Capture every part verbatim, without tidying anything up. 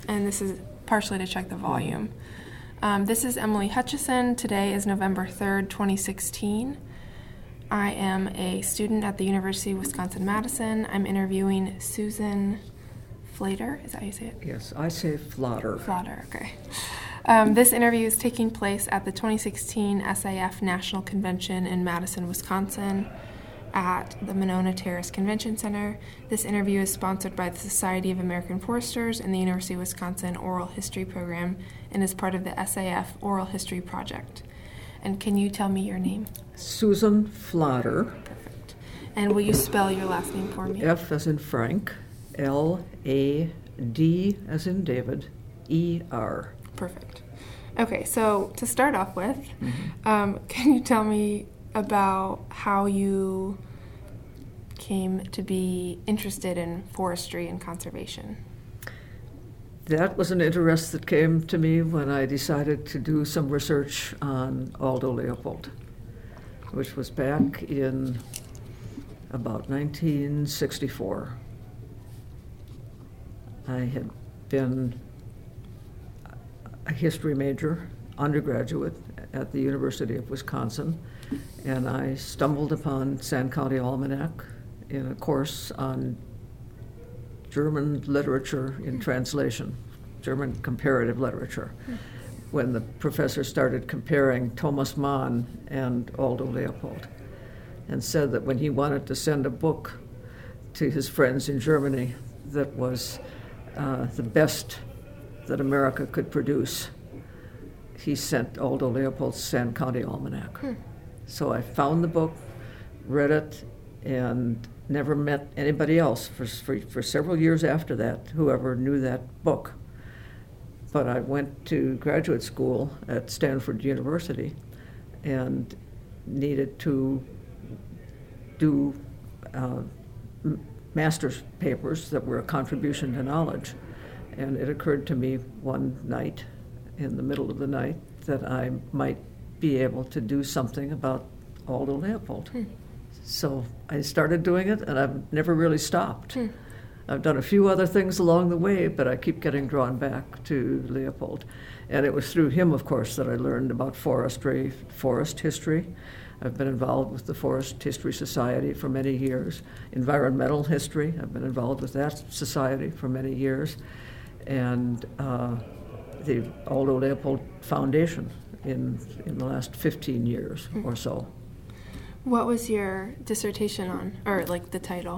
and this is partially to check the volume. Um, this is Emily Hutchison. Today is November third, twenty sixteen. I am a student at the University of Wisconsin-Madison. I'm interviewing Susan Flater. Is that how you say it? Yes, I say Flater. Flater, okay. Um, this interview is taking place at the twenty sixteen S A F National Convention in Madison, Wisconsin, at the Monona Terrace Convention Center. This interview is sponsored by the Society of American Foresters and the University of Wisconsin Oral History Program and is part of the S A F Oral History Project. And can you tell me your name? Susan Flater. Perfect. And will you spell your last name for me? F as in Frank, L A D as in David, E R. Perfect. Okay, so to start off with, Mm-hmm. um, can you tell me about how you came to be interested in forestry and conservation? That was an interest that came to me when I decided to do some research on Aldo Leopold, which was back in about nineteen sixty-four. I had been a history major, undergraduate at the University of Wisconsin, and I stumbled upon Sand County Almanac in a course on German literature in translation, German comparative literature, when the professor started comparing Thomas Mann and Aldo Leopold, and said that when he wanted to send a book to his friends in Germany that was uh, the best that America could produce, he sent Aldo Leopold's Sand County Almanac. Hmm. So I found the book, read it, and never met anybody else for, for, for several years after that who ever knew that book. But I went to graduate school at Stanford University and needed to do uh, m- master's papers that were a contribution to knowledge. And it occurred to me one night, in the middle of the night, that I might be able to do something about Aldo Leopold. Hmm. So I started doing it, and I've never really stopped. Hmm. I've done a few other things along the way, but I keep getting drawn back to Leopold. And it was through him, of course, that I learned about forestry, forest history. I've been involved with the Forest History Society for many years. Environmental history, I've been involved with that society for many years. And uh, the Aldo Leopold Foundation in, in the last fifteen years Hmm. or so. What was your dissertation on, or like the title?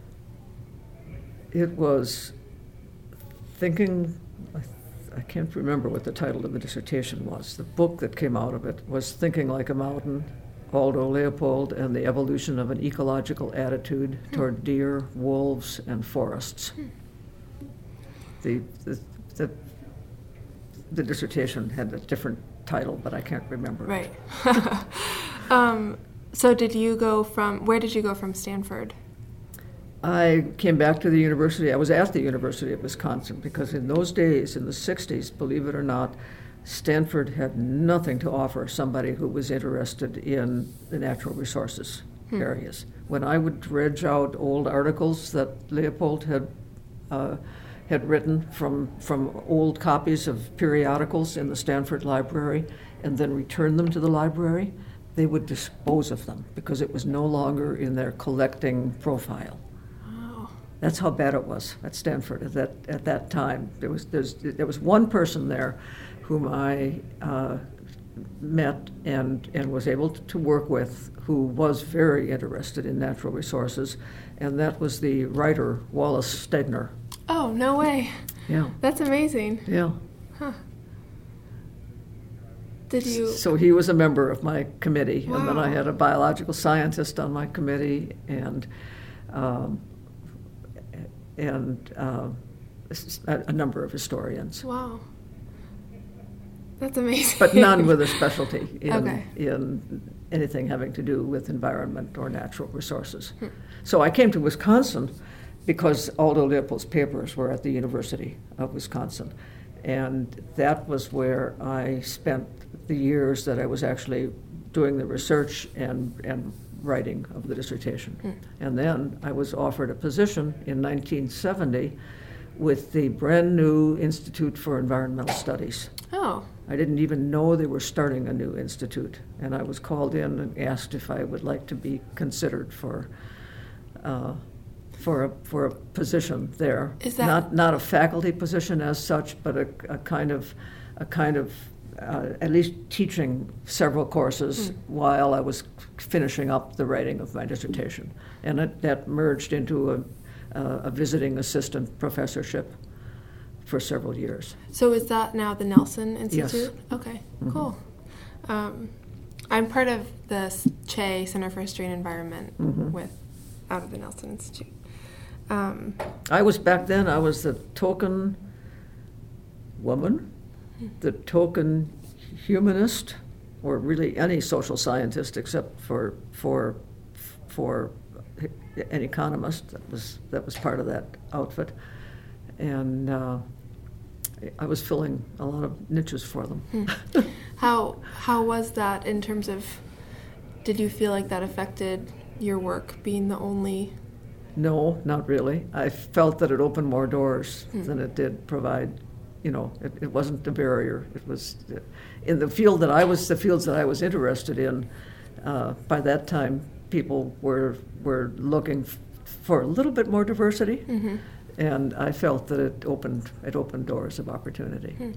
It was thinking, I, I can't remember what the title of the dissertation was. The book that came out of it was Thinking Like a Mountain, Aldo Leopold and the Evolution of an Ecological Attitude Hmm. Toward Deer, Wolves, and Forests. Hmm. The, the, the, the dissertation had a different title, but I can't remember. Right. um, so did you go from, where did you go from Stanford? I came back to the university. I was at the University of Wisconsin because in those days, in the sixties, believe it or not, Stanford had nothing to offer somebody who was interested in the natural resources Hmm. areas. When I would dredge out old articles that Leopold had uh, had written from, from old copies of periodicals in the Stanford Library and then return them to the library, they would dispose of them because it was no longer in their collecting profile. Oh. That's how bad it was at Stanford at that at that time. There was there's, there was one person there whom I uh, met and and was able to work with who was very interested in natural resources, and that was the writer Wallace Stegner. Oh, no way. Yeah, That's amazing. yeah. Huh. Did you? So he was a member of my committee, and then I Wow. had a biological scientist on my committee, and um, and uh, a, a number of historians, Wow. That's amazing. but none with a specialty in Okay. in anything having to do with environment or natural resources. Hmm. So I came to Wisconsin because Aldo Leopold's papers were at the University of Wisconsin, and that was where I spent the years that I was actually doing the research and, and writing of the dissertation. Hmm. And then I was offered a position in nineteen seventy with the brand-new Institute for Environmental Studies. Oh. I didn't even know they were starting a new institute, and I was called in and asked if I would like to be considered for uh, for a for a position there. Is that not not a faculty position as such, but a, a kind of a kind of uh, at least teaching several courses mm. while I was finishing up the writing of my dissertation, and it, that merged into a, a, a visiting assistant professorship for several years. So is that now the Nelson Institute? Yes. Okay, Mm-hmm. cool. Um, I'm part of the C H E Center for History and Environment Mm-hmm. with out of the Nelson Institute. Um, I was back then, I was the token woman, the token humanist, or really any social scientist except for for for an economist that was that was part of that outfit, and uh, I was filling a lot of niches for them. Hmm. How how was that in terms of? Did you feel like that affected your work, being the only? No, not really. I felt that it opened more doors Hmm. than it did provide. You know, it, it wasn't a barrier. It was in the field that I was, the fields that I was interested in. Uh, by that time, people were were looking f- for a little bit more diversity, Mm-hmm. and I felt that it opened it opened doors of opportunity. Hmm.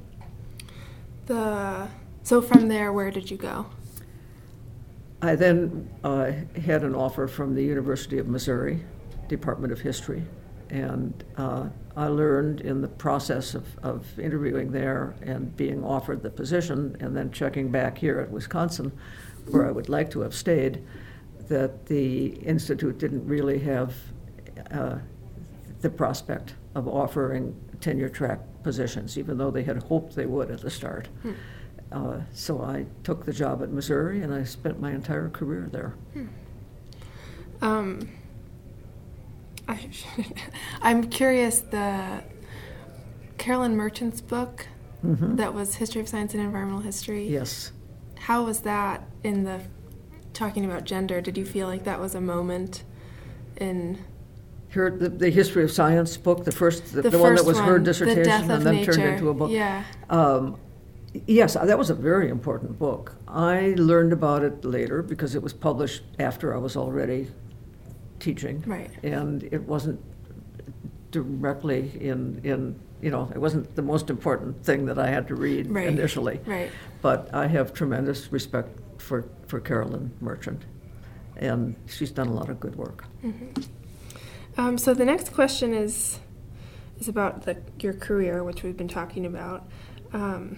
The so from there, where did you go? I then uh, had an offer from the University of Missouri, Department of History, and uh, I learned in the process of, of interviewing there and being offered the position and then checking back here at Wisconsin, where I would like to have stayed, that the Institute didn't really have uh, the prospect of offering tenure-track positions, even though they had hoped they would at the start. Hmm. Uh, so I took the job at Missouri, and I spent my entire career there. Hmm. Um, I I'm curious, the Carolyn Merchant's book Mm-hmm. that was History of Science and Environmental History. Yes. How was that in the talking about gender? Did you feel like that was a moment in Her, the, the History of Science book, the first, the, the, the first one that was her one, dissertation The Death and of then Nature. turned into a book. Yeah. Um, yes, that was a very important book. I learned about it later because it was published after I was already teaching. Right. And it wasn't directly in, in, you know, it wasn't the most important thing that I had to read Right. initially. Right. But I have tremendous respect for, for Carolyn Merchant, and she's done a lot of good work. Mm-hmm. Um, so the next question is is about the, your career, which we've been talking about. Um,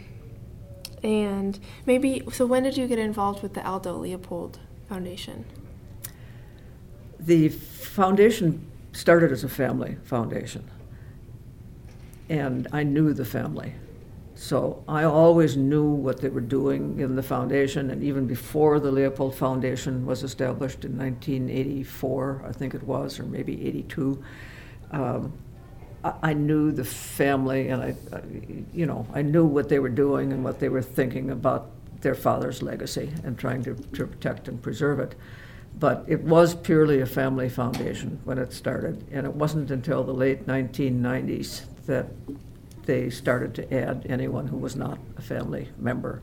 and maybe, so when did you get involved with the Aldo Leopold Foundation? The foundation started as a family foundation, and I knew the family. So I always knew what they were doing in the foundation, and even before the Leopold Foundation was established in nineteen eighty-four, I think it was, or maybe eighty-two, um, I, I knew the family, and I, I, you know, I knew what they were doing and what they were thinking about their father's legacy and trying to, to protect and preserve it. But it was purely a family foundation when it started, and it wasn't until the late nineteen nineties that they started to add anyone who was not a family member.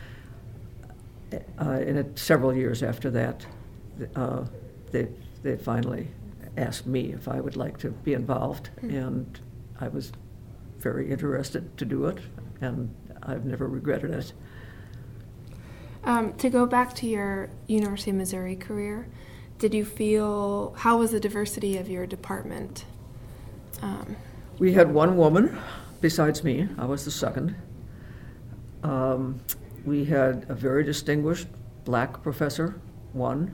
Uh, and it, several years after that, uh, they, they finally asked me if I would like to be involved, mm-hmm. and I was very interested to do it, and I've never regretted it. Um, to go back to your University of Missouri career, did you feel, how was the diversity of your department? Um, we had one woman besides me. I was the second. Um, we had a very distinguished black professor, one,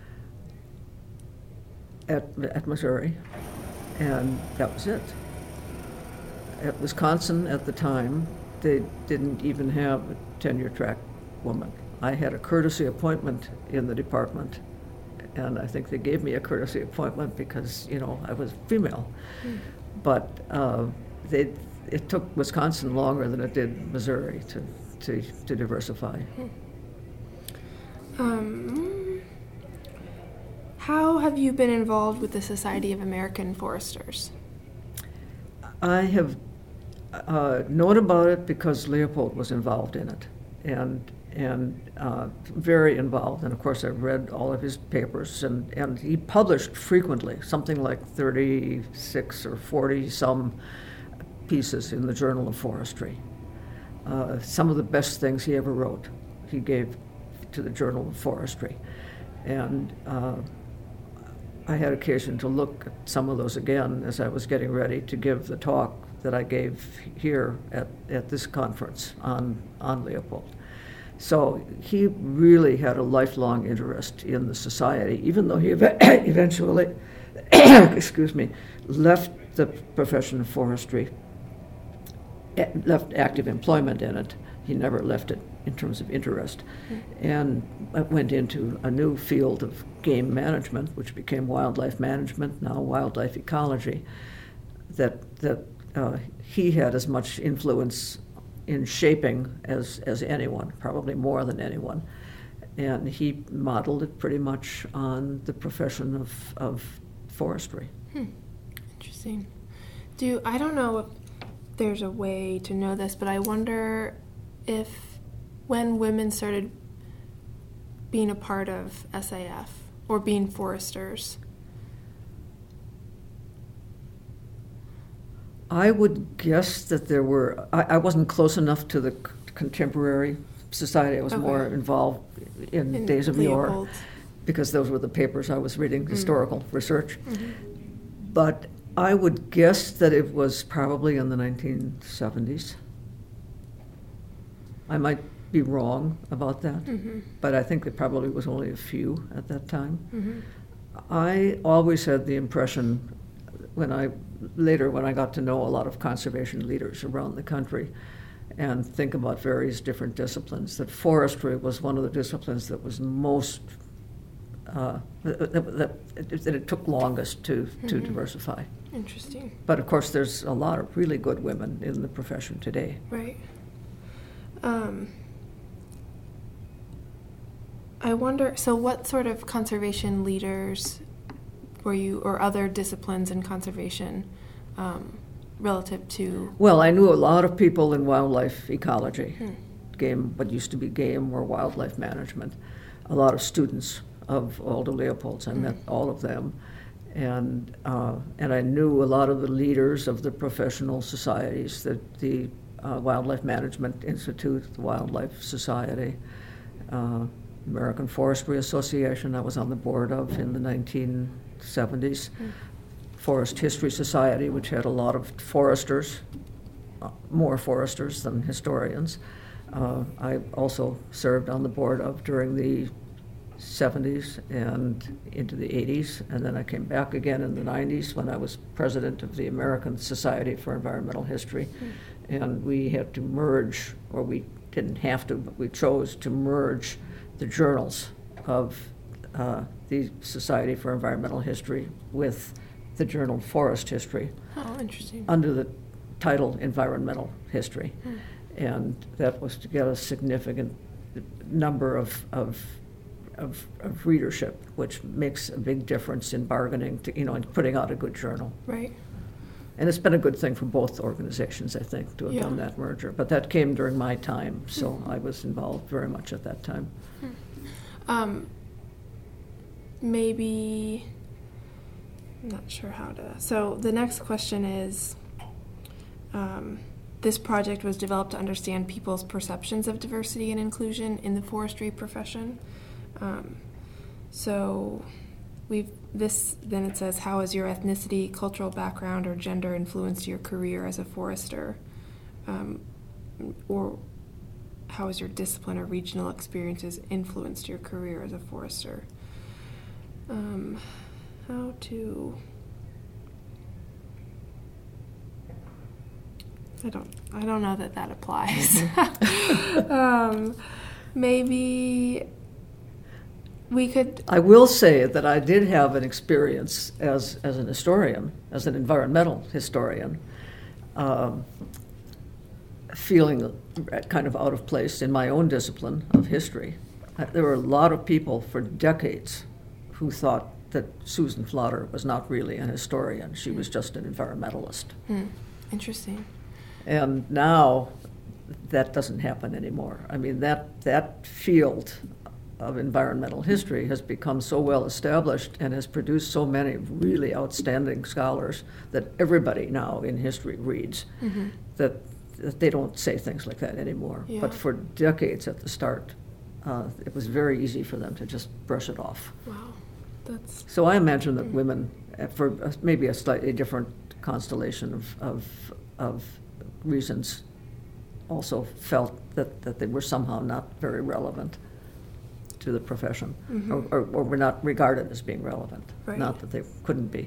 at, at Missouri, and that was it. At Wisconsin at the time, they didn't even have a tenure-track woman. I had a courtesy appointment in the department, and I think they gave me a courtesy appointment because, you know, I was female. Mm. But uh, they, it took Wisconsin longer than it did Missouri to, to, to diversify. Um, how have you been involved with the Society of American Foresters? I have uh, known about it because Leopold was involved in it, and and uh, very involved. And of course, I've read all of his papers, and, and he published frequently, something like thirty-six or forty some pieces in the Journal of Forestry. Uh, some of the best things he ever wrote, he gave to the Journal of Forestry. And uh, I had occasion to look at some of those again as I was getting ready to give the talk that I gave here at, at this conference on, on Leopold. So he really had a lifelong interest in the society, even though he ev- eventually, excuse me, left the profession of forestry, left active employment in it. He never left it in terms of interest, mm-hmm. and went into a new field of game management, which became wildlife management, now wildlife ecology, that, that uh, he had as much influence in shaping as, as anyone, probably more than anyone. And he modeled it pretty much on the profession of, of forestry. Hmm. Interesting. Do I don't know if there's a way to know this, but I wonder if when women started being a part of S A F or being foresters. I would guess that there were, I, I wasn't close enough to the c- contemporary society. I was okay. more involved in, in Days of Yore, because those were the papers I was reading, mm-hmm. historical research. Mm-hmm. But I would guess that it was probably in the nineteen seventies. I might be wrong about that, mm-hmm. but I think there probably was only a few at that time. Mm-hmm. I always had the impression, when I later when I got to know a lot of conservation leaders around the country and think about various different disciplines, that forestry was one of the disciplines that was most uh, that, that, that it took longest to, mm-hmm. to diversify. Interesting. But of course, there's a lot of really good women in the profession today. Right. Um, I wonder, so what sort of conservation leaders were you, or other disciplines in conservation, um, relative to? Well, I knew a lot of people in wildlife ecology, hmm. game, what used to be game or wildlife management. A lot of students of Aldo Leopold's. I hmm. met all of them. And uh, and I knew a lot of the leaders of the professional societies, the, the uh, Wildlife Management Institute, the Wildlife Society, uh, American Forestry Association I was on the board of in the nineteen seventies, mm. Forest History Society, which had a lot of foresters, uh, more foresters than historians. Uh, I also served on the board of during the seventies and into the eighties, and then I came back again in the nineties when I was president of the American Society for Environmental History, mm. and we had to merge, or we didn't have to, but we chose to merge the journals of uh, the Society for Environmental History with the journal Forest History. Oh, interesting. Under the title Environmental History, mm. and that was to get a significant number of, of Of, of readership, which makes a big difference in bargaining, to, you know, in putting out a good journal. Right. And it's been a good thing for both organizations, I think, to have yeah. done that merger. But that came during my time, so mm-hmm. I was involved very much at that time. Hmm. Um, maybe, I'm not sure how to. So the next question is, um, this project was developed to understand people's perceptions of diversity and inclusion in the forestry profession. Um, so we've this then it says, how has your ethnicity, cultural background, or gender influenced your career as a forester? Um, or how has your discipline or regional experiences influenced your career as a forester? Um, how to I don't I don't know that that applies. um, maybe we could. I will say that I did have an experience as, as an historian, as an environmental historian, um, feeling kind of out of place in my own discipline of history. There were a lot of people for decades who thought that Susan Flotter was not really an historian. She was just an environmentalist. Hmm. Interesting. And now that doesn't happen anymore. I mean, that, that field of environmental history has become so well established and has produced so many really outstanding scholars that everybody now in history reads, mm-hmm. that, that they don't say things like that anymore. Yeah. But for decades at the start, uh, it was very easy for them to just brush it off. Wow. That's... So I imagine that women, for maybe a slightly different constellation of, of, of reasons, also felt that, that they were somehow not very relevant to the profession, mm-hmm. or, or, or were not regarded as being relevant. Right. Not that they couldn't be.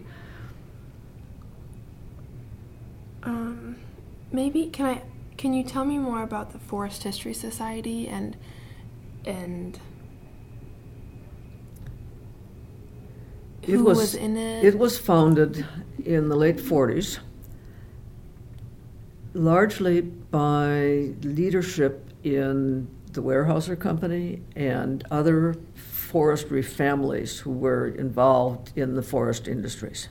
Um, maybe can I? Can you tell me more about the Forest History Society and and who it was, was in it? It was founded in the late forties, largely by leadership in the Weyerhaeuser Company and other forestry families who were involved in the forest industries.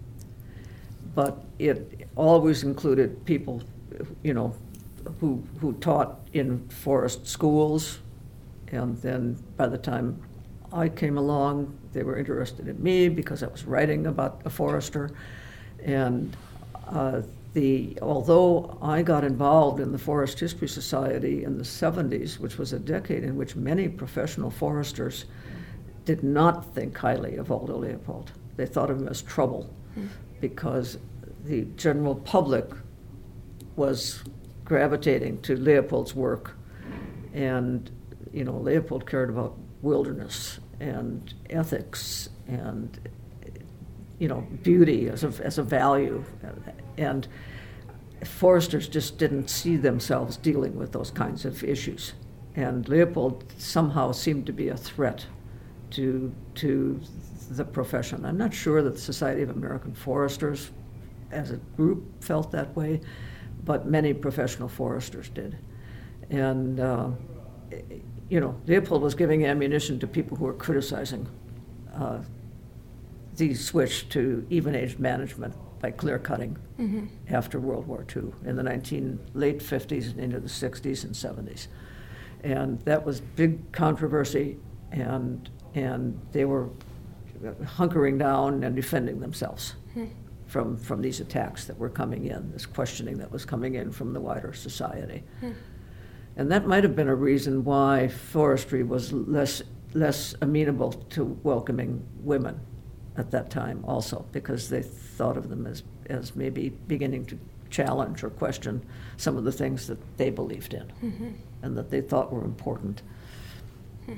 But it always included people, you know, who who taught in forest schools, and then by the time I came along, they were interested in me because I was writing about a forester. And uh, the although I got involved in the Forest History Society in the seventies, which was a decade in which many professional foresters did not think highly of Aldo Leopold. They thought of him as trouble, mm. because the general public was gravitating to Leopold's work, and you know, Leopold cared about wilderness and ethics and, you know, beauty as a, as a value. And foresters just didn't see themselves dealing with those kinds of issues. And Leopold somehow seemed to be a threat to, to the profession. I'm not sure that the Society of American Foresters as a group felt that way, but many professional foresters did. And, uh, you know, Leopold was giving ammunition to people who were criticizing uh, the switch to even-aged management by clear-cutting, mm-hmm. after World War Two in the nineteen late fifties and into the sixties and seventies. And that was big controversy, and and they were hunkering down and defending themselves mm-hmm. from, from these attacks that were coming in, this questioning that was coming in from the wider society. Mm-hmm. And that might have been a reason why forestry was less less amenable to welcoming women at that time also, because they thought of them as, as maybe beginning to challenge or question some of the things that they believed in, mm-hmm. and that they thought were important. Hmm.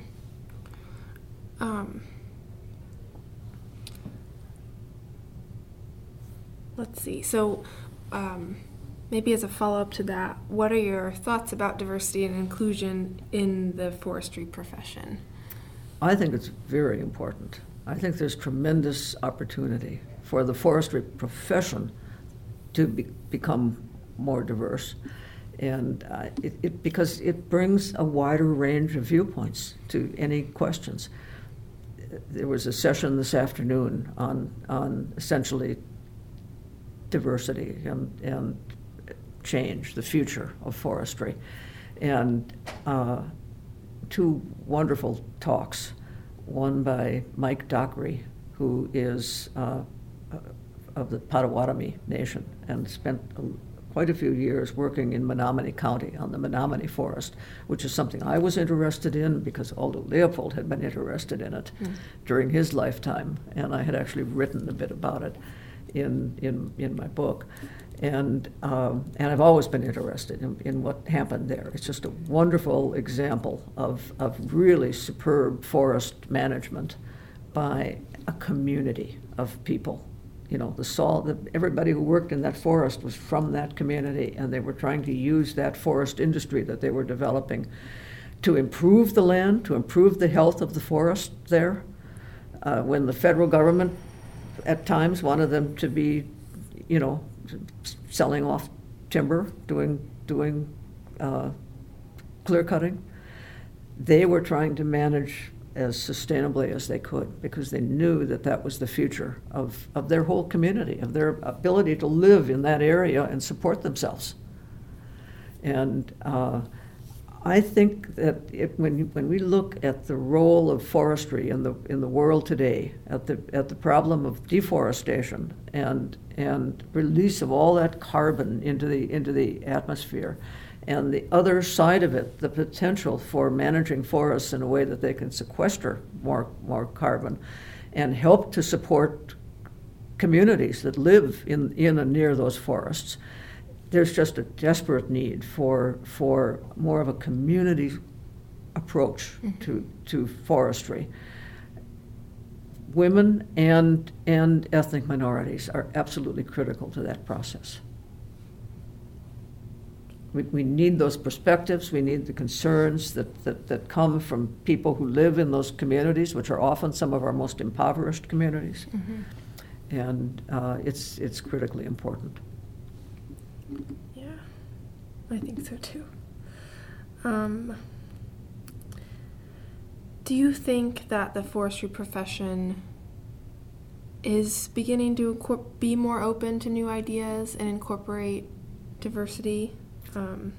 Um, let's see. So um, maybe as a follow-up to that, what are your thoughts about diversity and inclusion in the forestry profession? I think it's very important. I think there's tremendous opportunity for the forestry profession to be, become more diverse, and uh, it, it, because it brings a wider range of viewpoints to any questions. There was a session this afternoon on, on essentially diversity and, and change, the future of forestry, and uh, two wonderful talks. One by Mike Dockery, who is uh, of the Potawatomi Nation and spent a, quite a few years working in Menominee County on the Menominee Forest, which is something I was interested in because Aldo Leopold had been interested in it mm. during his lifetime, and I had actually written a bit about it in in, in my book. And um, and I've always been interested in, in what happened there. It's just a wonderful example of, of really superb forest management by a community of people. You know, the salt, the, everybody who worked in that forest was from that community, and they were trying to use that forest industry that they were developing to improve the land, to improve the health of the forest there. Uh, when the federal government at times wanted them to be, you know, selling off timber, doing doing uh, clear cutting, they were trying to manage as sustainably as they could, because they knew that that was the future of, of their whole community, of their ability to live in that area and support themselves. And uh, I think that it, when you, when we look at the role of forestry in the in the world today, at the at the problem of deforestation and and release of all that carbon into the into the atmosphere, and the other side of it, the potential for managing forests in a way that they can sequester more more carbon, and help to support communities that live in in and near those forests. There's just a desperate need for for more of a community approach mm-hmm. to to forestry. Women and and ethnic minorities are absolutely critical to that process. We, we need those perspectives. We need the concerns that, that, that come from people who live in those communities, which are often some of our most impoverished communities. Mm-hmm. And uh, it's it's critically important. Yeah, I think so too. Um, do you think that the forestry profession is beginning to incorpor- be more open to new ideas and incorporate diversity? Um,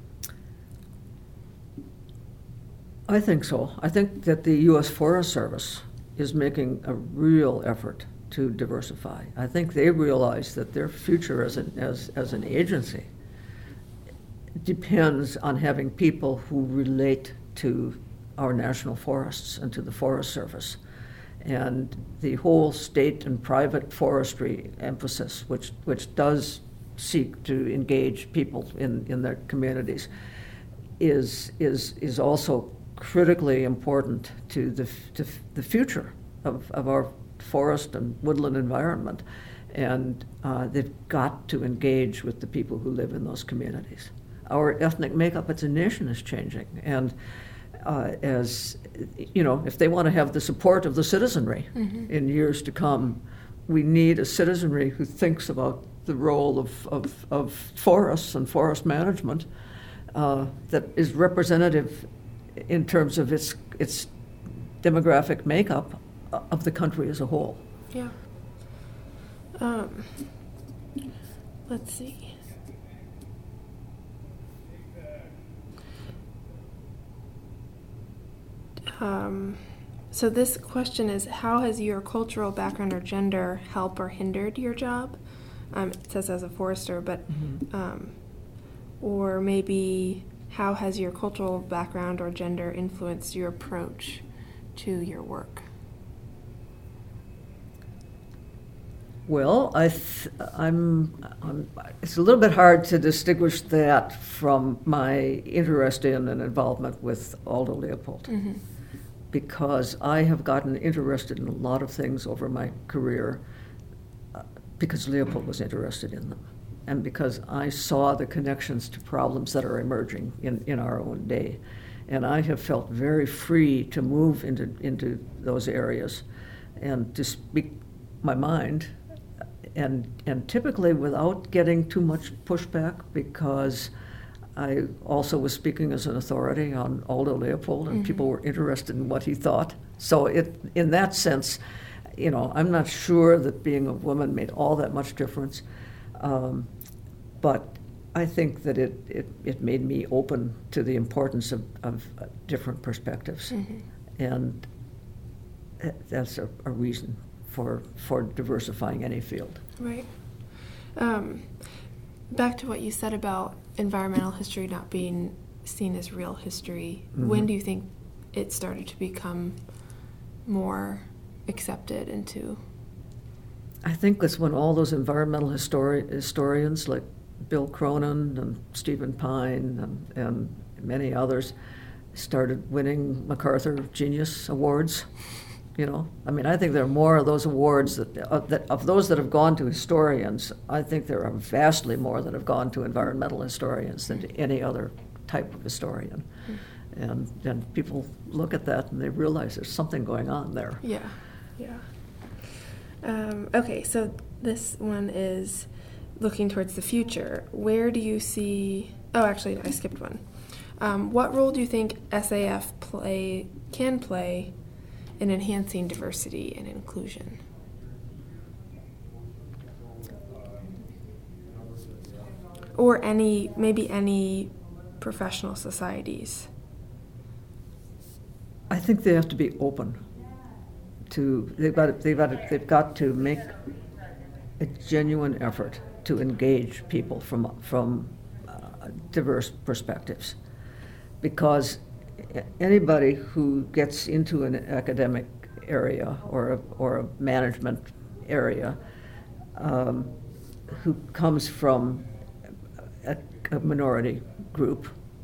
I think so. I think that the U S Forest Service is making a real effort to diversify. I think they realize that their future as an, as, as an agency depends on having people who relate to our national forests and to the Forest Service. And the whole state and private forestry emphasis, which, which does seek to engage people in, in their communities, is, is, is also critically important to the, to the future of, of our forest and woodland environment, and uh, they've got to engage with the people who live in those communities. Our ethnic makeup as a nation is changing, and uh, as you know, if they want to have the support of the citizenry mm-hmm. in years to come, we need a citizenry who thinks about the role of, of, of forests and forest management uh, that is representative in terms of its its demographic makeup of the country as a whole. Yeah. Um, let's see. Um, so this question is, how has your cultural background or gender helped or hindered your job? Um, it says as a forester, but mm-hmm. um, or maybe how has your cultural background or gender influenced your approach to your work? Well, I th- I'm, I'm, it's a little bit hard to distinguish that from my interest in and involvement with Aldo Leopold, mm-hmm. because I have gotten interested in a lot of things over my career uh, because Leopold was interested in them, and because I saw the connections to problems that are emerging in, in our own day. And I have felt very free to move into, into those areas and to speak my mind, and and typically without getting too much pushback, because I also was speaking as an authority on Aldo Leopold, and mm-hmm. people were interested in what he thought. So it, in that sense, you know, I'm not sure that being a woman made all that much difference, um, but I think that it, it, it made me open to the importance of, of uh, different perspectives, mm-hmm. and that's a, a reason for for diversifying any field. Right. Um, back to what you said about environmental history not being seen as real history, mm-hmm. when do you think it started to become more accepted into? I think that's when all those environmental histori- historians like Bill Cronin and Stephen Pine and, and many others started winning MacArthur Genius Awards. You know, I mean, I think there are more of those awards that, uh, that of those that have gone to historians. I think there are vastly more that have gone to environmental historians than to any other type of historian. Mm-hmm. And and people look at that and they realize there's something going on there. Yeah, yeah. Um, okay, so this one is, looking towards the future, where do you see, oh, actually, I skipped one. Um, what role do you think S A F play can play in enhancing diversity and inclusion? Or any, maybe any professional societies? I think they have to be open to, they've got, to, they've got, to, they've got to make a genuine effort to engage people from, from uh, diverse perspectives. Because anybody who gets into an academic area or a, or a management area um, who comes from a, a minority group,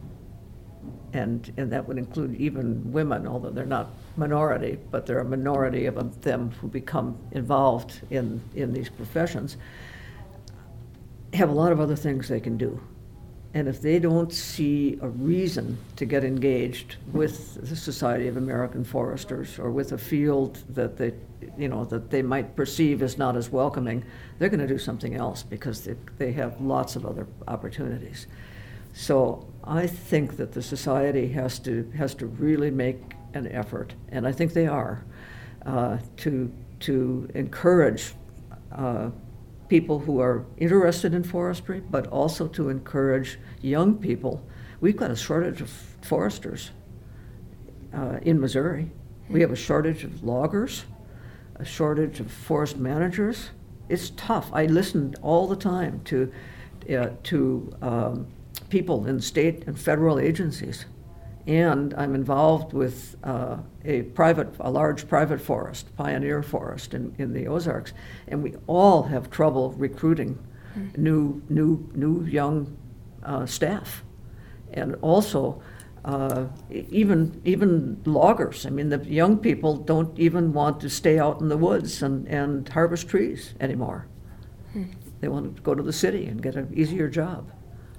and, and that would include even women, although they're not minority, but they're a minority of them who become involved in, in these professions, have a lot of other things they can do. And if they don't see a reason to get engaged with the Society of American Foresters or with a field that they, you know, that they might perceive as not as welcoming, they're going to do something else because they, they have lots of other opportunities. So I think that the society has to has to really make an effort, and I think they are, uh, to to encourage uh, people who are interested in forestry, but also to encourage young people. We've got a shortage of foresters uh, in Missouri. We have a shortage of loggers, a shortage of forest managers. It's tough. I listen all the time to uh, to um, people in state and federal agencies, and I'm involved with uh, a private, a large private forest, Pioneer Forest in, in the Ozarks, and we all have trouble recruiting mm. new, new, new young uh, staff, and also uh, even even loggers. I mean, the young people don't even want to stay out in the woods and, and harvest trees anymore. Mm. They want to go to the city and get an easier job.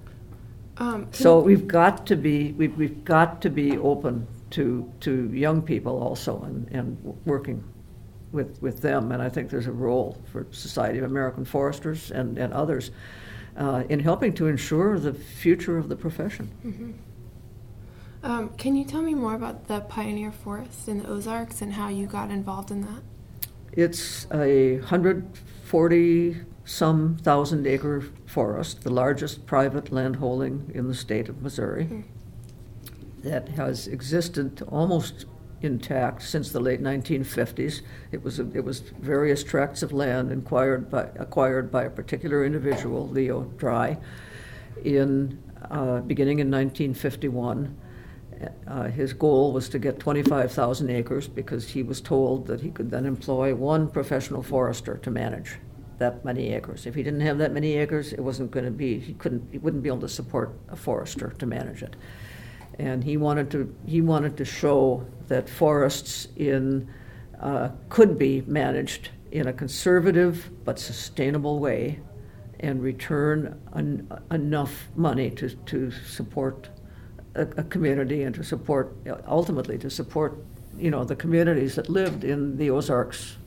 Um, so we've got to be we've, we've got to be open to to young people also, and, and working with with them. And I think there's a role for Society of American Foresters and, and others uh, in helping to ensure the future of the profession. Mm-hmm. Um, can you tell me more about the Pioneer Forest in the Ozarks and how you got involved in that? It's a one hundred forty some thousand acre forest, the largest private landholding in the state of Missouri, mm. that has existed almost intact since the late nineteen fifties. It was a, it was various tracts of land acquired by acquired by a particular individual, Leo Dry, in uh, beginning in nineteen fifty-one. Uh, his goal was to get twenty-five thousand acres because he was told that he could then employ one professional forester to manage that many acres. If he didn't have that many acres, it wasn't going to be, he couldn't, he wouldn't be able to support a forester to manage it. And he wanted to, he wanted to show that forests in, uh, could be managed in a conservative but sustainable way and return an, enough money to, to support a, a community and to support, ultimately to support, you know, the communities that lived in the Ozarks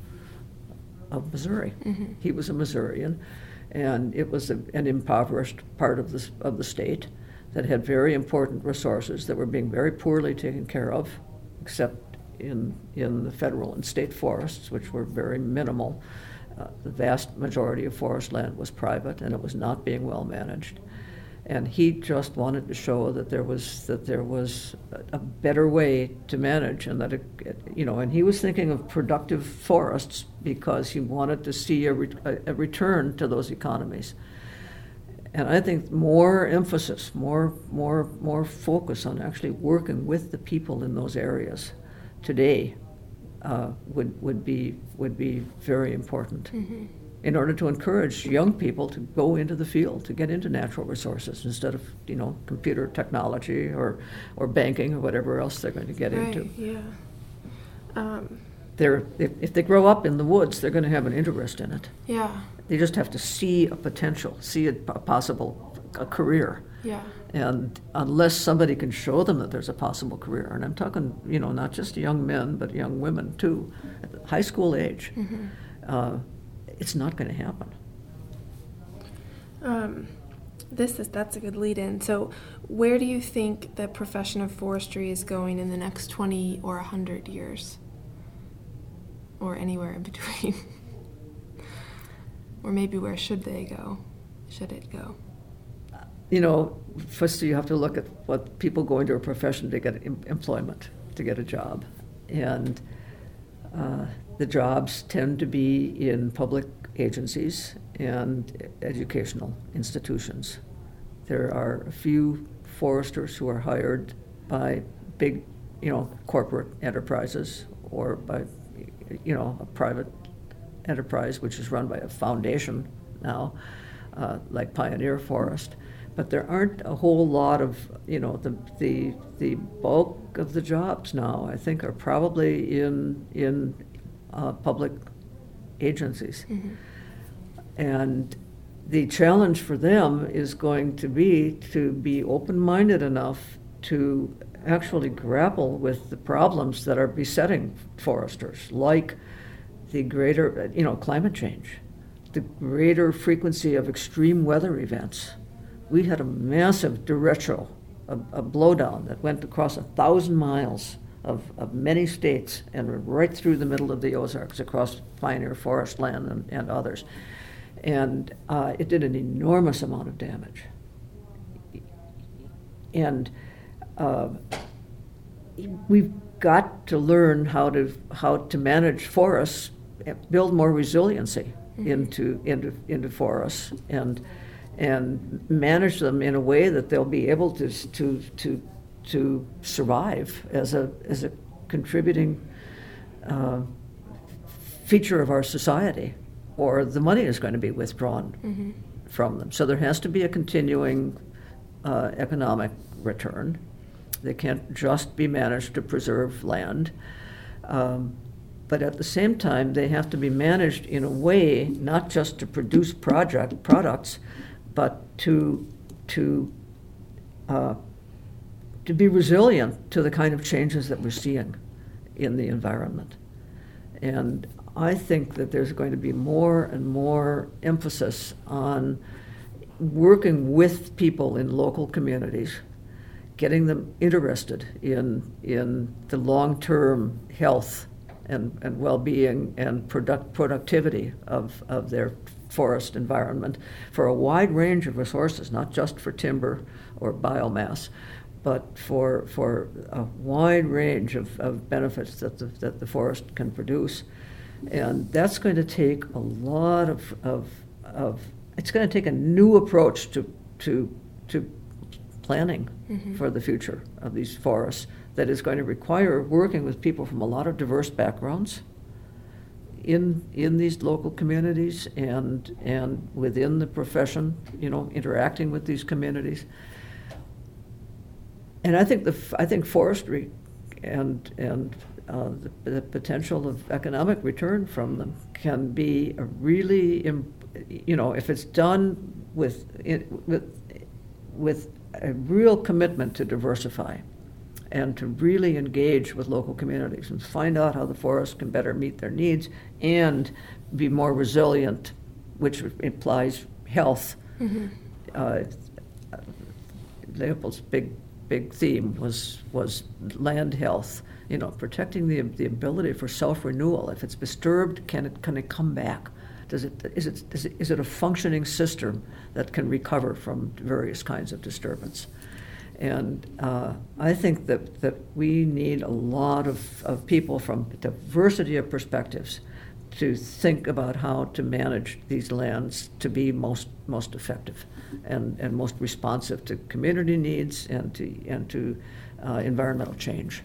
of Missouri. Mm-hmm. He was a Missourian, and it was a, an impoverished part of the, of the state that had very important resources that were being very poorly taken care of, except in, in the federal and state forests, which were very minimal. Uh, the vast majority of forest land was private, and it was not being well managed. And he just wanted to show that there was that there was a better way to manage, and that it, you know, and he was thinking of productive forests because he wanted to see a, re, a return to those economies. And I think more emphasis, more more more focus on actually working with the people in those areas today uh, would would be would be very important. Mm-hmm. In order to encourage young people to go into the field, to get into natural resources instead of, you know, computer technology or, or banking or whatever else they're going to get right, into. Yeah. Um, they're, if, if they grow up in the woods, they're going to have an interest in it. Yeah. They just have to see a potential, see a, a possible a career. Yeah. And unless somebody can show them that there's a possible career, and I'm talking, you know, not just young men, but young women too, at the high school age, mm-hmm. uh, it's not going to happen. Um, this is that's a good lead-in. So, where do you think the profession of forestry is going in the next twenty or a hundred years, or anywhere in between, or maybe where should they go? Should it go? You know, first you have to look at what people go into a profession to get em- employment, to get a job, and uh, the jobs tend to be in public agencies and educational institutions. There are a few foresters who are hired by big, you know, corporate enterprises or by, you know, a private enterprise which is run by a foundation now, uh, like Pioneer Forest. But there aren't a whole lot of, you know, the the the bulk of the jobs now, I think, are probably in in uh, public agencies. Mm-hmm. And the challenge for them is going to be to be open-minded enough to actually grapple with the problems that are besetting foresters, like the greater, you know, climate change, the greater frequency of extreme weather events. We had a massive derecho, a, a blowdown that went across a thousand miles of, of many states and right through the middle of the Ozarks, across Pioneer Forest land and, and others. And uh, it did an enormous amount of damage. And uh, we've got to learn how to how to manage forests, build more resiliency mm-hmm. into into into forests, and and manage them in a way that they'll be able to to to to survive as a as a contributing uh, feature of our society, or the money is going to be withdrawn mm-hmm. from them. So there has to be a continuing uh, economic return. They can't just be managed to preserve land. Um, but at the same time, they have to be managed in a way not just to produce project products, but to to uh, to be resilient to the kind of changes that we're seeing in the environment. And I think that there's going to be more and more emphasis on working with people in local communities, getting them interested in in the long-term health and, and well-being and product, productivity of, of their forest environment for a wide range of resources, not just for timber or biomass, but for for a wide range of, of benefits that the, that the forest can produce. And that's going to take a lot of, of, of it's going to take a new approach to to to planning mm-hmm. for the future of these forests that is going to require working with people from a lot of diverse backgrounds in in these local communities and and within the profession, you know, interacting with these communities. And I think the I think forestry and and uh, the, the potential of economic return from them can be a really, you know, if it's done with with with a real commitment to diversify and to really engage with local communities and find out how the forest can better meet their needs and be more resilient, which implies health. Mm-hmm. Uh, Leopold's big big theme was was land health, you know, protecting the the ability for self-renewal. If it's disturbed, can it can it come back? Does it is it is it, is it a functioning system that can recover from various kinds of disturbance? And uh, I think that, that we need a lot of, of people from diversity of perspectives to think about how to manage these lands to be most most effective and, and most responsive to community needs and to and to uh, environmental change.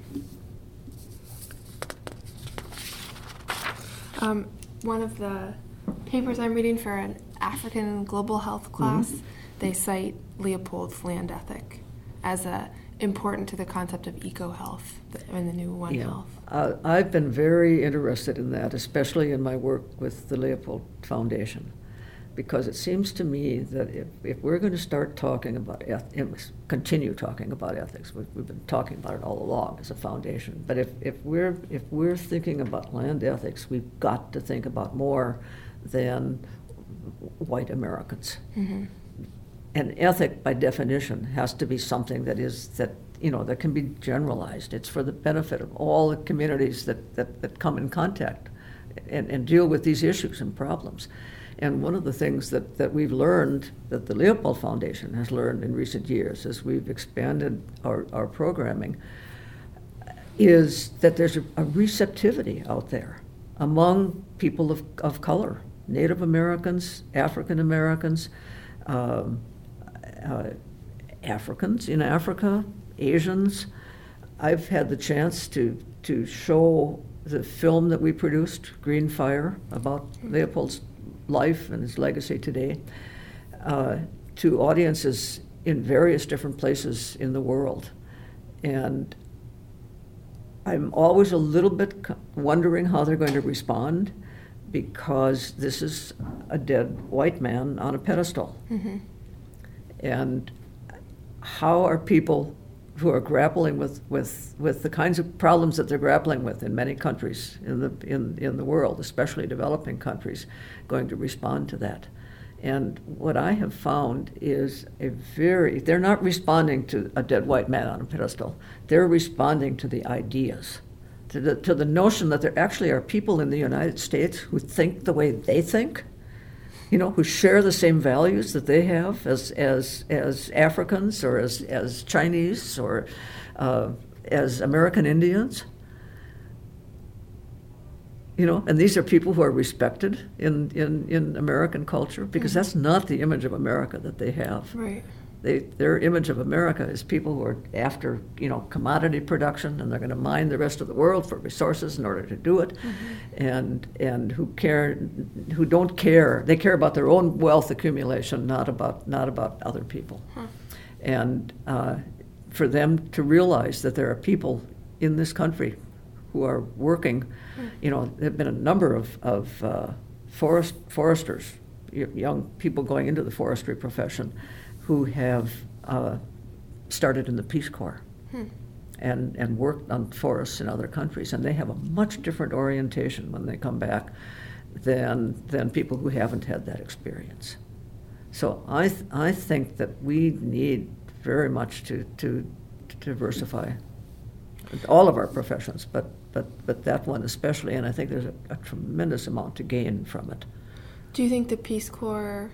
Um, one of the papers I'm reading for an African global health class, mm-hmm. they cite Leopold's land ethic as a important to the concept of eco-health and the new One yeah. Health. Uh, I've been very interested in that, especially in my work with the Leopold Foundation, because it seems to me that if, if we're going to start talking about ethics, continue talking about ethics, we've, we've been talking about it all along as a foundation, but if, if we're if we're thinking about land ethics, we've got to think about more than white Americans. Mm-hmm. An ethic, by definition, has to be something that is, that, you know, that can be generalized. It's for the benefit of all the communities that, that, that come in contact and, and deal with these issues and problems. And one of the things that, that we've learned, that the Leopold Foundation has learned in recent years as we've expanded our, our programming, is that there's a, a receptivity out there among people of, of color, Native Americans, African Americans, um, uh, Africans in Africa, Asians. I've had the chance to, to show the film that we produced, Green Fire, about Leopold's life and his legacy today, uh, to audiences in various different places in the world. And I'm always a little bit wondering how they're going to respond, because this is a dead white man on a pedestal. Mm-hmm. And how are people who are grappling with, with, with the kinds of problems that they're grappling with in many countries in the, in, in the world, especially developing countries, going to respond to that? And what I have found is a very, they're not responding to a dead white man on a pedestal. They're responding to the ideas, to the, to the notion that there actually are people in the United States who think the way they think, you know, who share the same values that they have as as as Africans or as, as Chinese or uh, as American Indians. You know, and these are people who are respected in, in, in American culture, because mm-hmm. that's not the image of America that they have. Right. They, their image of America is people who are after, you know, commodity production, and they're going to mine the rest of the world for resources in order to do it, mm-hmm. and and who care, who don't care. They care about their own wealth accumulation, not about not about other people. Huh. And uh, for them to realize that there are people in this country who are working, mm. you know, there have been a number of of uh, forest foresters, young people going into the forestry profession, who have uh, started in the Peace Corps hmm. and, and worked on forests in other countries, and they have a much different orientation when they come back than than people who haven't had that experience. So I th- I think that we need very much to, to, to diversify all of our professions, but, but, but that one especially, and I think there's a, a tremendous amount to gain from it. Do you think the Peace Corps,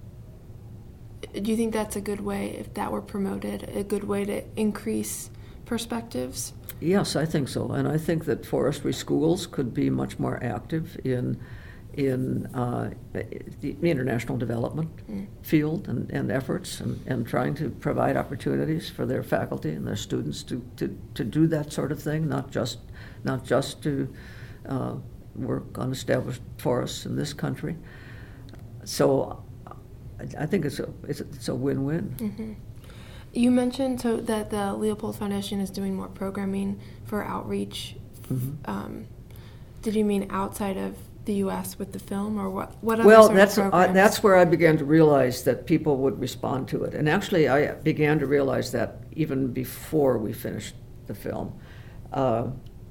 do you think that's a good way, if that were promoted, a good way to increase perspectives? Yes, I think so. And I think that forestry schools could be much more active in in uh, the international development mm. field and, and efforts, and, and trying to provide opportunities for their faculty and their students to, to, to do that sort of thing, not just not just to uh, work on established forests in this country. So I think it's a it's a, it's a win-win. Mm-hmm. You mentioned so that the Leopold Foundation is doing more programming for outreach. Mm-hmm. Um, did you mean outside of the U S with the film, or what? What other well, sort that's of programs? Uh, that's where I began to realize that people would respond to it, and actually I began to realize that even before we finished the film, uh,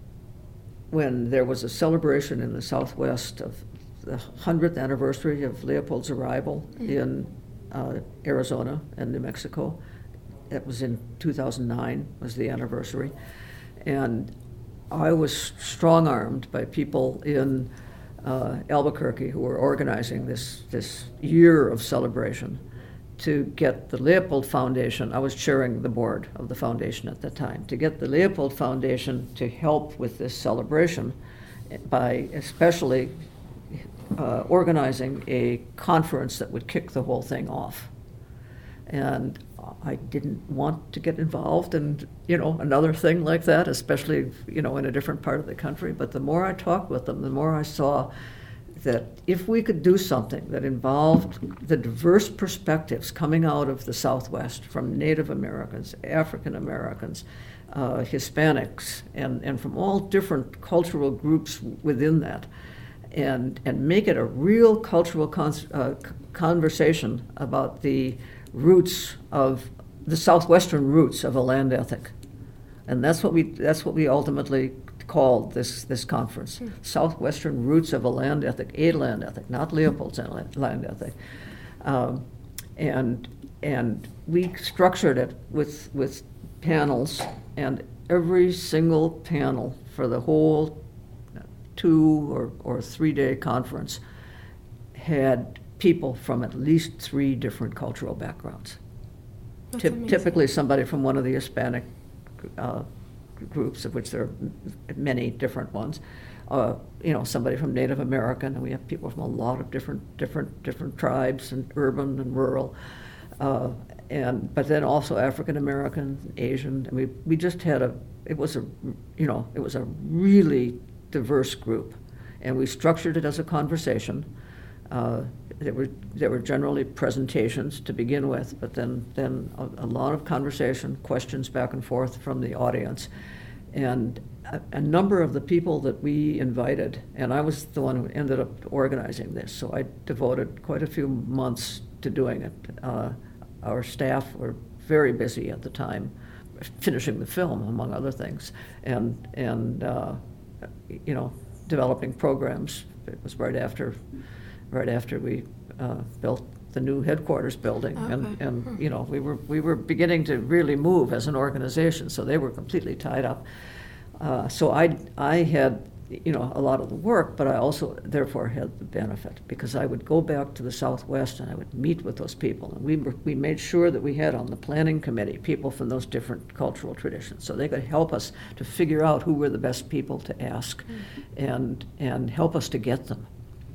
when there was a celebration in the Southwest of the hundredth anniversary of Leopold's arrival mm-hmm. in uh, Arizona and New Mexico. It was in two thousand nine was the anniversary, and I was strong-armed by people in uh, Albuquerque who were organizing this this year of celebration to get the Leopold Foundation. I was chairing the board of the foundation at that time, to get the Leopold Foundation to help with this celebration by especially Uh, organizing a conference that would kick the whole thing off. And I didn't want to get involved in, you know, another thing like that, especially, you know, in a different part of the country. But the more I talked with them, the more I saw that if we could do something that involved the diverse perspectives coming out of the Southwest from Native Americans, African Americans, uh, Hispanics, and, and from all different cultural groups within that, and and make it a real cultural con- uh, conversation about the roots of the southwestern roots of a land ethic, and that's what we that's what we ultimately called this, this conference. Mm. Southwestern Roots of a Land Ethic, a land ethic, not Leopold's land ethic. Um, and and we structured it with, with panels, and every single panel for the whole two or, or three-day conference had people from at least three different cultural backgrounds. Ty- typically somebody from one of the Hispanic uh, groups, of which there are many different ones. Uh, you know, somebody from Native American, and we have people from a lot of different different different tribes, and urban and rural, uh, and but then also African American, Asian, and we we just had a it was a you know it was a really diverse group, and we structured it as a conversation. Uh, there were there were generally presentations to begin with, but then then a, a lot of conversation, questions back and forth from the audience, and a, a number of the people that we invited, and I was the one who ended up organizing this, so I devoted quite a few months to doing it. Uh, our staff were very busy at the time, finishing the film, among other things, and and uh, you know, developing programs. It was right after. right after we uh, built the new headquarters building. Okay. And, and you know, we were we were beginning to really move as an organization, so they were completely tied up. Uh, so I, I had, you know, a lot of the work, but I also therefore had the benefit, because I would go back to the Southwest and I would meet with those people. And we were, we made sure that we had on the planning committee people from those different cultural traditions, so they could help us to figure out who were the best people to ask, mm-hmm. and and help us to get them.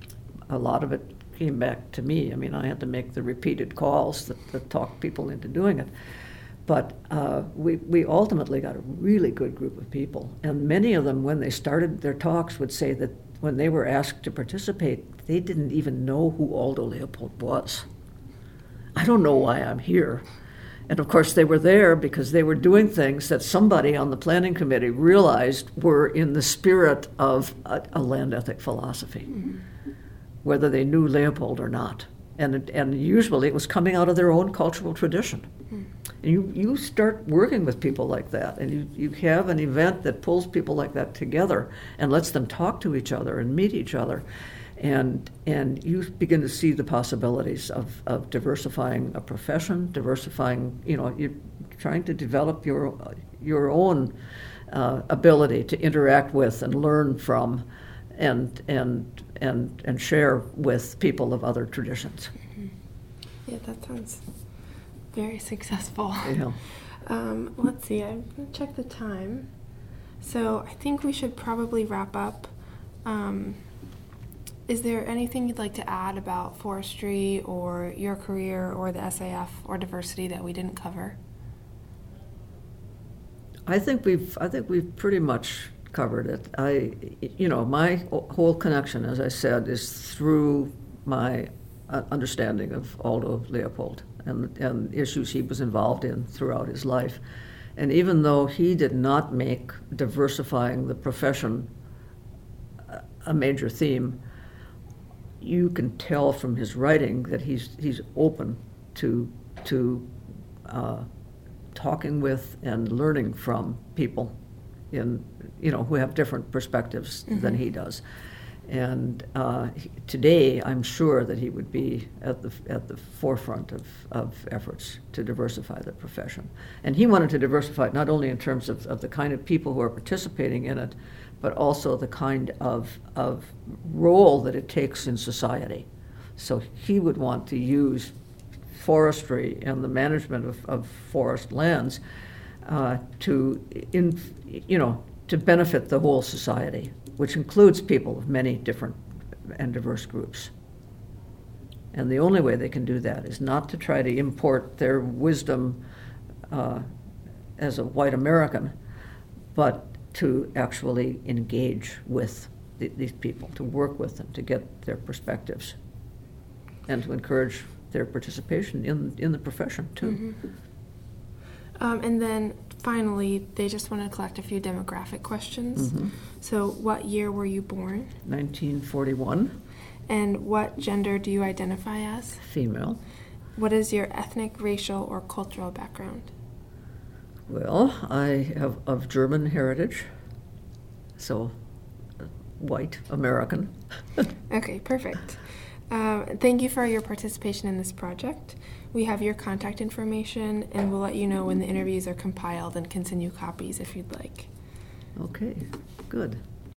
A lot of it came back to me. I mean, I had to make the repeated calls that, that talked people into doing it. But uh, we, we ultimately got a really good group of people. And many of them, when they started their talks, would say that when they were asked to participate, they didn't even know who Aldo Leopold was. I don't know why I'm here. And of course, they were there because they were doing things that somebody on the planning committee realized were in the spirit of a, a land ethic philosophy. Mm-hmm. Whether they knew Leopold or not. And and usually it was coming out of their own cultural tradition. Mm. And you, you start working with people like that, and you, you have an event that pulls people like that together and lets them talk to each other and meet each other. And and you begin to see the possibilities of, of diversifying a profession, diversifying, you know, you're trying to develop your, your own uh, ability to interact with and learn from and and and and share with people of other traditions. Mm-hmm. Yeah, that sounds very successful. Yeah. Um, let's see, I'm going to check the time. So I think we should probably wrap up. Um, is there anything you'd like to add about forestry or your career or the S A F or diversity that we didn't cover? I think we've I think we've pretty much covered it. I, you know, my whole connection, as I said, is through my understanding of Aldo Leopold and, and issues he was involved in throughout his life. And even though he did not make diversifying the profession a major theme, you can tell from his writing that he's he's open to to uh, talking with and learning from people in, you know, who have different perspectives mm-hmm. than he does. And uh, he, today, I'm sure that he would be at the at the forefront of, of efforts to diversify the profession. And he wanted to diversify it not only in terms of, of the kind of people who are participating in it, but also the kind of of role that it takes in society. So he would want to use forestry and the management of, of forest lands Uh, to, in, you know, to benefit the whole society, which includes people of many different and diverse groups. And the only way they can do that is not to try to import their wisdom uh, as a white American, but to actually engage with the, these people, to work with them, to get their perspectives, and to encourage their participation in, in the profession, too. Mm-hmm. Um, and then finally, they just want to collect a few demographic questions. Mm-hmm. So what year were you born? nineteen forty-one. And what gender do you identify as? Female. What is your ethnic, racial, or cultural background? Well, I have of German heritage. so uh, white American. Okay, perfect. Um, thank you for your participation in this project. We have your contact information, and we'll let you know when the interviews are compiled and can send you copies if you'd like. Okay, good.